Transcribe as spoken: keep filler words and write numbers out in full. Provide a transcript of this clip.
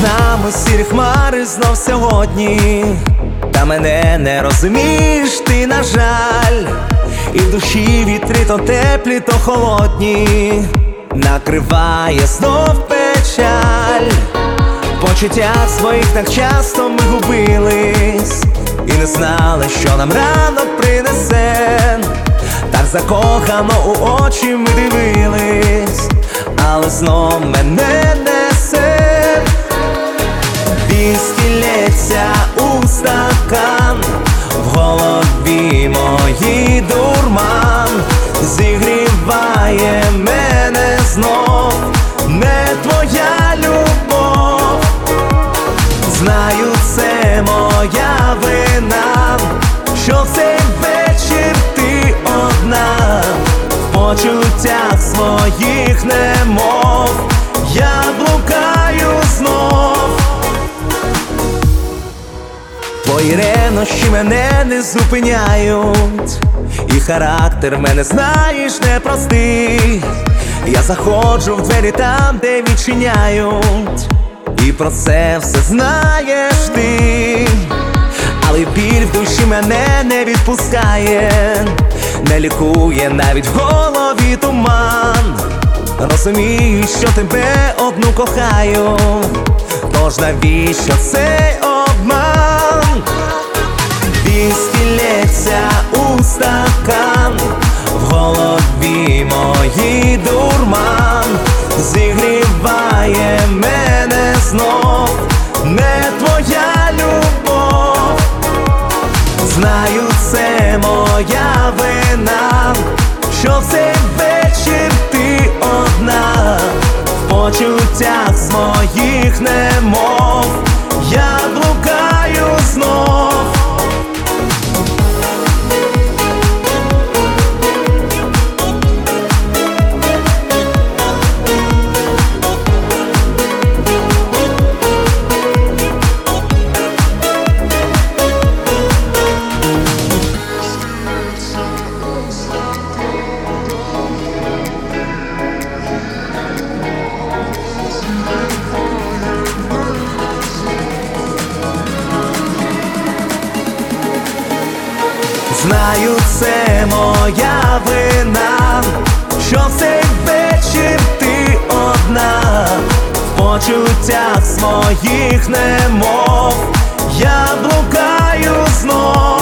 нами сірі хмари знов сьогодні, та мене не розумієш ти, на жаль. І в душі вітри то теплі, то холодні, накриває знов печаль. В почуттях своїх так часто ми губились і не знали, що нам ранок принесе. Так закохано у очі ми дивились, але знов мене несе. Віскі лється у стакан, в голові моїй дурман, зігріває мене знов не твоя любов. Знаю, це моя вина, що в цей вечір ти одна. В почуттях своїх немов я блукаю знов. Твої ревнощі мене не зупиняють, і характер мене, знаєш, непростий. Я заходжу в двері там, де відчиняють, і про це все знаєш ти. Але біль в душі мене не відпускає, не лікує навіть в голові туман. Розумію, що тебе одну кохаю, тож навіщо цей обман? Віскі лється у стакан, в голові моїй дурман, зігріває мене знов не твоя любов. Знаю, це моя вина, що в цей вечір ти одна. В почуттях своїх немов я блукаю знов. Знаю, це моя вина, що в цей вечір ти одна. В почуттях своїх немов я блукаю знов.